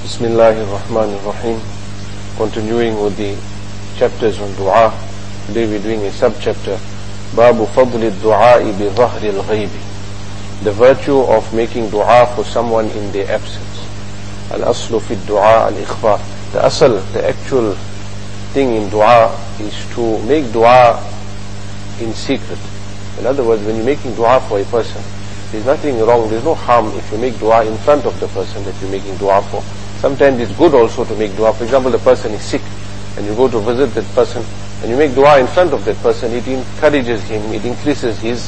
Bismillahirrahmanirrahim. Continuing with the chapters on dua. Today we're doing a sub-chapter, Babu Fadli Du'a'i bi Dhahri al-Ghaybi. The virtue of making dua for someone in their absence. Al-Aslu fi Du'a al-Ikhfa. The asal, the actual thing in dua is to make dua in secret. In other words, when you're making dua for a person, there's nothing wrong, there's no harm if you make dua in front of the person that you're making dua for. Sometimes it's good also to make dua. For example, the person is sick and you go to visit that person and you make dua in front of that person. It encourages him, it increases his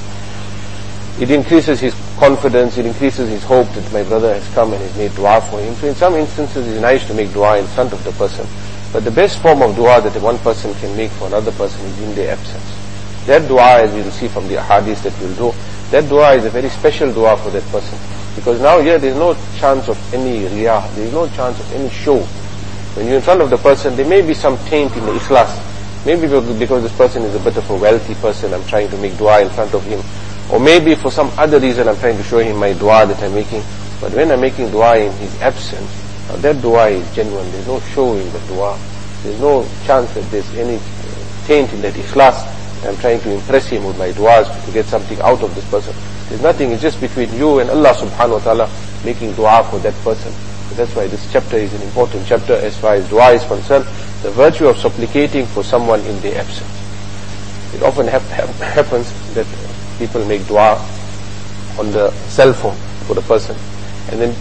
confidence, it increases his hope that my brother has come and has made dua for him. So in some instances it's nice to make dua in front of the person. But the best form of dua that one person can make for another person is in their absence. That dua, as we will see from the ahadith that we'll do, that dua is a very special dua for that person. Because now here there is no chance of any riyah, there is no chance of any show. When you're in front of the person, there may be some taint in the ikhlas. Maybe because this person is a bit of a wealthy person, I'm trying to make dua in front of him. Or maybe for some other reason I'm trying to show him my dua that I'm making. But when I'm making dua in his absence, that dua is genuine. There's no show in the dua. There's no chance that there's any taint in that ikhlas. I'm trying to impress him with my du'as to get something out of this person. There's nothing, it's just between you and Allah subhanahu wa ta'ala making dua for that person. So that's why this chapter is an important chapter as far as dua is concerned. The virtue of supplicating for someone in their absence. It often happens that people make dua on the cell phone for the person. And then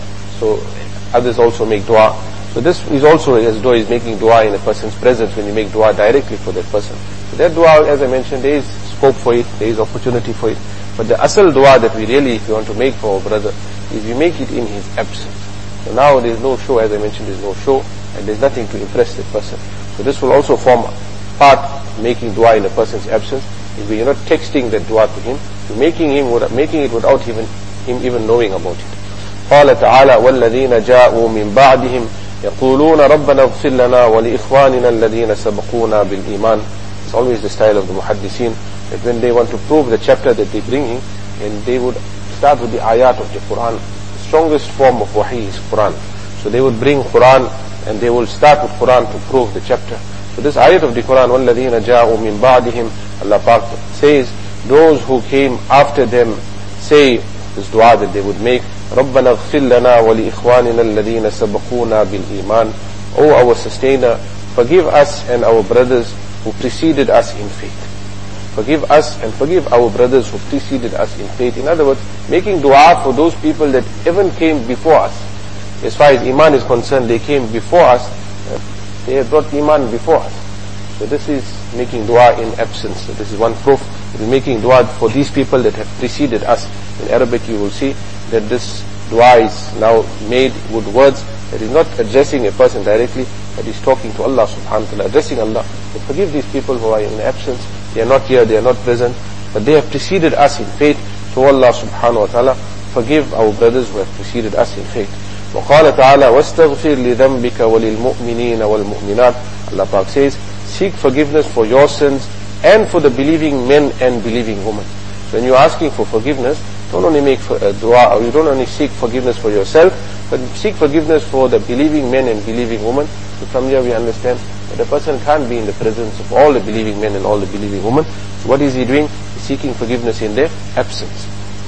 others also make dua. So this is also as though is making dua in a person's presence when you make dua directly for that person. So that dua, as I mentioned, there is scope for it, there is opportunity for it. But the asal dua that we really, if you want to make for our brother, is we make it in his absence. So now there is no show, as I mentioned, there is no show, and there is nothing to impress that person. So this will also form part making dua in a person's absence. If we are not texting that dua to him, we're making it without him even knowing about it. قال تعالى والذين جاءوا من بعدهم يقولون ربنا اغفر لنا ولإخواننا الذين سبقونا بالإيمان. It's always the style of the muhaddithin that when they want to prove the chapter that they bring in, and they would start with the ayat of the Quran. The strongest form of wahi is Quran. So they would bring Quran and they will start with Quran to prove the chapter. So this ayat of the Quran, وَالَّذِينَ جَاءُوا مِن بَعْدِهِمْ, Allah Pak says, those who came after them say this dua that they would make, رَبَّنَا اغْفِرْ لَنَا وَلِإِخْوَانِنَا الَّذِينَ سَبَقُونَا بِالْإِيمَانِ. O our sustainer, forgive us and our brothers who preceded us in faith. Forgive us and forgive our brothers who preceded us in faith. In other words, making dua for those people that even came before us. As far as iman is concerned, they came before us. They had brought iman before us. So this is making dua in absence. So this is one proof. It is making dua for these people that have preceded us. In Arabic you will see that this dua is now made with words that is not addressing a person directly, but is talking to Allah subhanahu wa ta'ala, addressing Allah. So forgive these people who are in absence. They are not here, they are not present, but they have preceded us in faith. So Allah subhanahu wa ta'ala, forgive our brothers who have preceded us in faith. وقال تعالى واستغفر لذنبك وللمؤمنين والمؤمنات. Allah Pak says, seek forgiveness for your sins and for the believing men and believing women. So when you are asking for forgiveness, don't only make dua, or you don't only seek forgiveness for yourself, but seek forgiveness for the believing men and believing women. So from here we understand that a person can't be in the presence of all the believing men and all the believing women. So what is he doing? He's seeking forgiveness in their absence.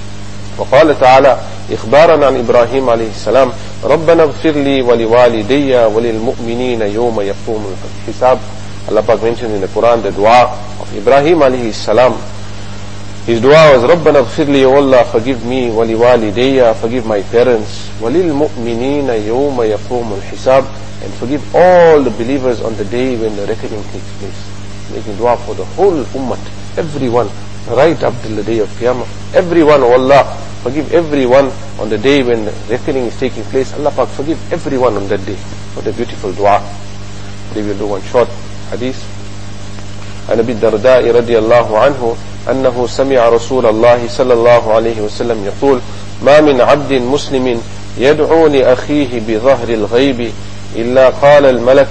وقال تعالى إخبارا عن إبراهيم عليه السلام ربنا اغفر لي ولوالدي وللمؤمنين يوم يقوم الحساب. Allah Pak mentioned in the Quran the dua of Ibrahim alayhi salam. His dua was ربنا اغفر لي, O Allah, forgive me, ولوالدي, forgive my parents, وللمؤمنين يوم يقوم الحساب, and forgive all the believers on the day when the reckoning takes place. Making dua for the whole ummah, everyone, right up till the day of Qiyamah. Everyone, O Allah, forgive everyone on the day when the reckoning is taking place. Allah Pak, forgive everyone on that day. What a beautiful dua. Today we'll do one short hadith. عن أبي الدرداء رضي الله عنه أنه سمع رسول الله صلى الله عليه وسلم يقول ما من عبد مسلم يدعو لأخيه بظهر الغيب إلا قال الملك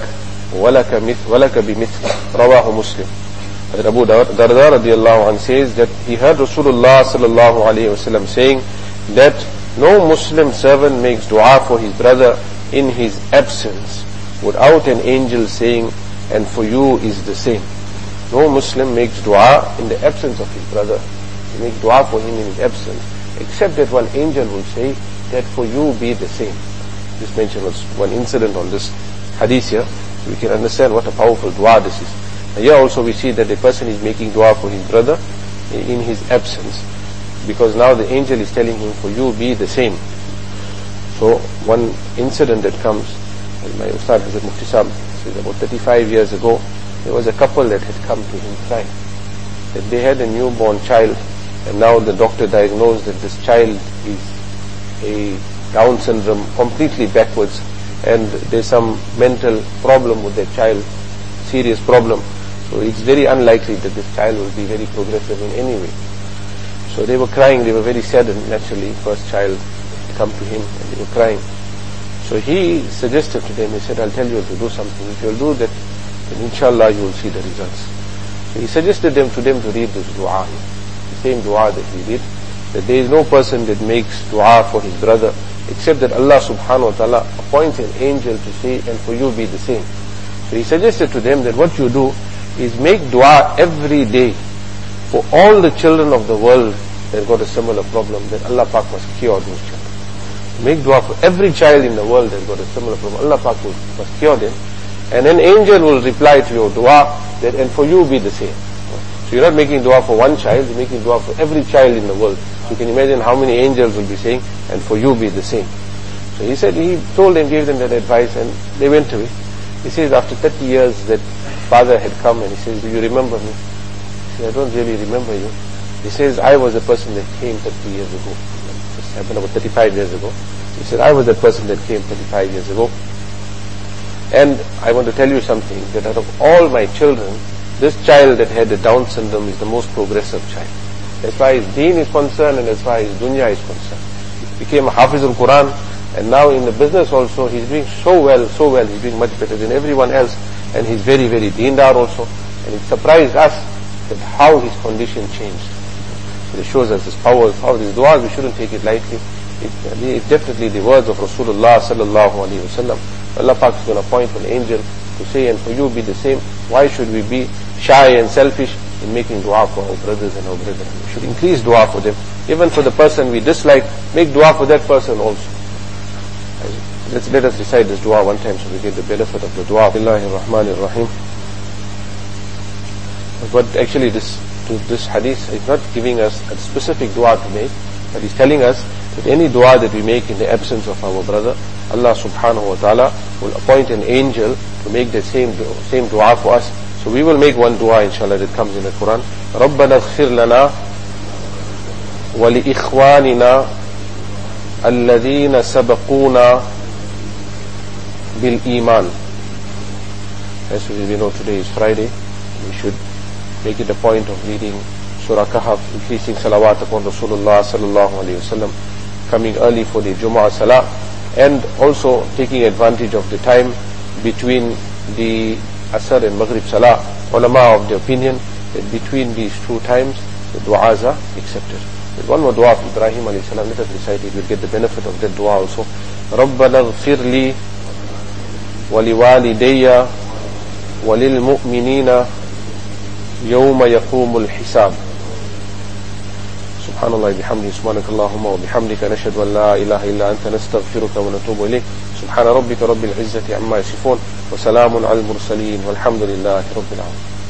ولك بمثل. رواه مسلم. Abu Darda radiallahu anh says that he heard Rasulullah sallallahu alayhi wasallam saying that no Muslim servant makes dua for his brother in his absence without an angel saying, and for you is the same. No Muslim makes dua in the absence of his brother. He makes dua for him in his absence, except that one angel will say that for you be the same. This mention was one incident on this hadith here. We can understand what a powerful dua this is. And here also we see that the person is making dua for his brother in his absence, because now the angel is telling him, for you be the same. So one incident that comes, as my Ustad Hazrat Mufti Sahib says, about 35 years ago, there was a couple that had come to him crying that they had a newborn child, and now the doctor diagnosed that this child is a Down syndrome, completely backwards, and there's some mental problem with that child, serious problem. So it's very unlikely that this child will be very progressive in any way. So they were crying, they were very saddened, naturally. First child had come to him and they were crying. So he suggested to them, he said, I'll tell you to do something. If you'll do that, then inshallah you will see the results. So he suggested to them to read this dua, the same dua that he did, that there is no person that makes dua for his brother except that Allah subhanahu wa ta'ala appoints an angel to say, and for you be the same. So he suggested to them that what you do is make dua every day for all the children of the world that got a similar problem, that Allah Pak must cure those children. Make dua for every child in the world that got a similar problem, Allah Pak must cure them, and an angel will reply to your dua that, and for you be the same. So you're not making dua for one child, you're making dua for every child in the world. You can imagine how many angels will be saying, and for you be the same. So he said, he told them, gave them that advice, and they went away. He says, after 30 years that father had come, and he says, do you remember me? He said, I don't really remember you. He says, I was the person that came 30 years ago. This happened about 35 years ago. He said, I was the person that came 35 years ago. And I want to tell you something, that out of all my children, this child that had the Down syndrome is the most progressive child. As far as deen is concerned and as far as dunya is concerned. He became a Hafiz al-Quran, and now in the business also he's doing so well, he's doing much better than everyone else, and he's very, very deendar also. And it surprised us that how his condition changed. So it shows us this power, how this dua, we shouldn't take it lightly. It's definitely the words of Rasulullah sallallahu alaihi wasallam. Allah Pak is going to appoint an angel to say, and for you be the same. Why should we be shy and selfish in making dua for our brothers and our brethren? We should increase dua for them. Even for the person we dislike, make dua for that person also. Let us recite this dua one time so we get the benefit of the dua. Bismillahirrahmanirrahim. But actually this hadith is not giving us a specific dua to make, but he's telling us that any dua that we make in the absence of our brother, Allah subhanahu wa ta'ala will appoint an angel to make the same dua for us. So we will make one dua inshallah that comes in the Quran. رَبَّنَا اغْفِرْ لَنَا وَلِإِخْوَانِنَا الَّذِينَ سَبَقُونَا بِالْإِيمَانِ. As we know, today is Friday. We should make it a point of reading Surah Kahf, increasing salawat upon Rasulullah sallallahu alayhi wasallam, coming early for the Jumu'ah Salah, and also taking advantage of the time between the Asr and Maghrib Salah. Ulama of the opinion that between these two times the du'as are accepted. There's one more dua of Ibrahim alayhi salam. Let us recite it. We'll get the benefit of that dua also. رَبَّنَا اغْفِرْ لِي وَلِوَالِدَيَّ وَلِلْمُؤْمِنِينَ يَوْمَ يَقُومُ الْحِسَابِ. سبحان الله بحمده سبحانك اللهم وبحمدك نشهد أن لا إله إلا أنت نستغفرك ونتوب إليك. سبحان ربك رب العزة عما يصفون وسلام على المرسلين والحمد لله رب العالمين.